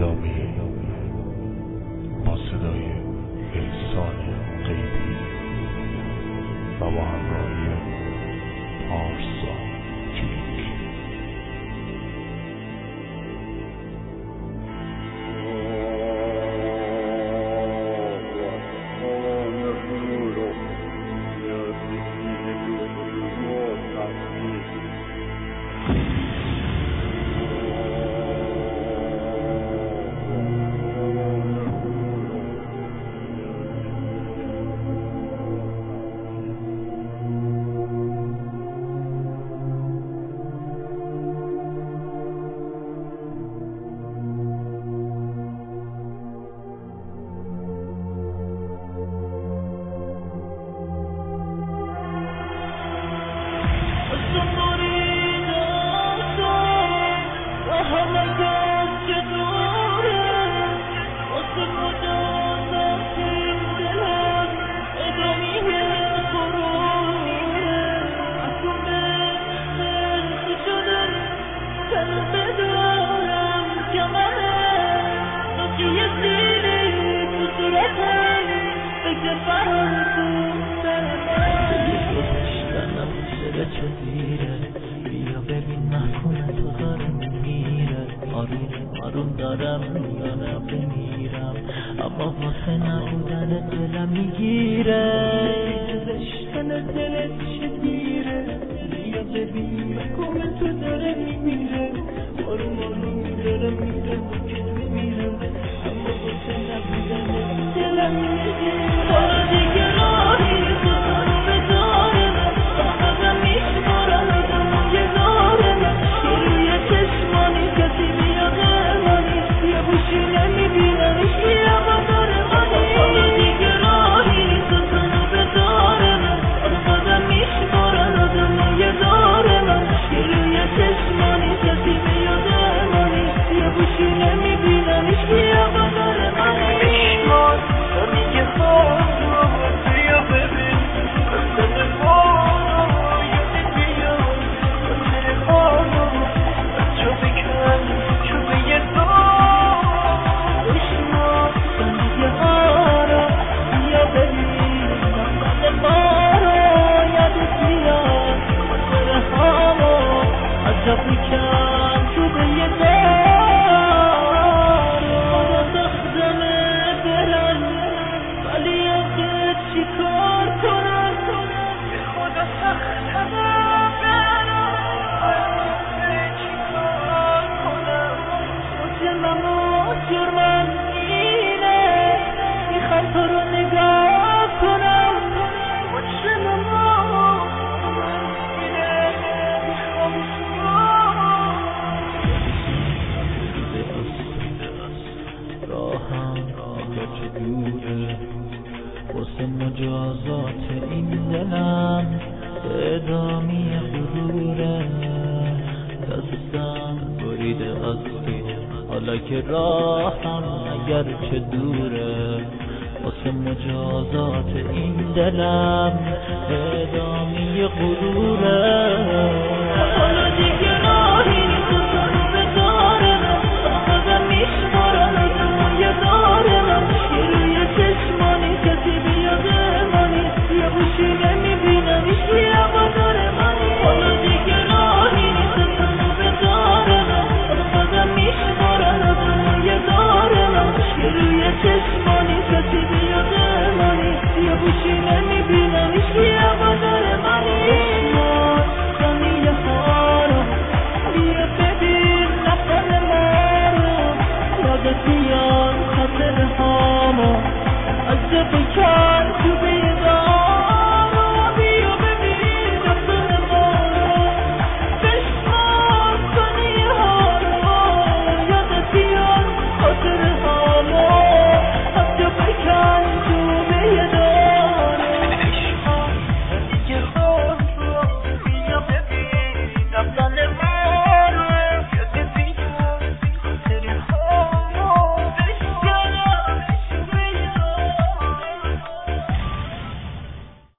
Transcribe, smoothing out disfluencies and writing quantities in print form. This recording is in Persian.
اعلامی با صدای احسان قیدی و با همراهی پارسا کلیک. بیا ببین محکوم تو داره میمیره، آروم دارم میانم بمیرم، اما واسه نبودن دلم میگیره، رشتن دلت شدیره. بیا ببین محکوم تو داره میمیره، آروم داره میره که بمیرم، اما واسه نبودن دلم میگیره. دیگه راهی خودم بدارم، فقطم میشمارم یه دارم، یه روی چشمانی کسی میادمانی، یه بوشی نمیبینمش بیا بدارمانی. دیگه راهی خودم بدارم، فقطم میشمارم یه دارم، یه روی چشمانی کسی میادمانی، یه بوشی نمیبینمش بیا بدارمانی. میشمار میگه بیا ببین واسه مجازات این دلم ادامی غروره، دستم بریده از پیش حالا که راهم اگر چه دوره، واسه مجازات این دلم ادامی غروره.